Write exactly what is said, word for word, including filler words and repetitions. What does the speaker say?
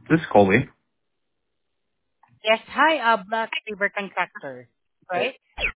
This is Colby. Yes, hi, uh, Black River Contractor, right?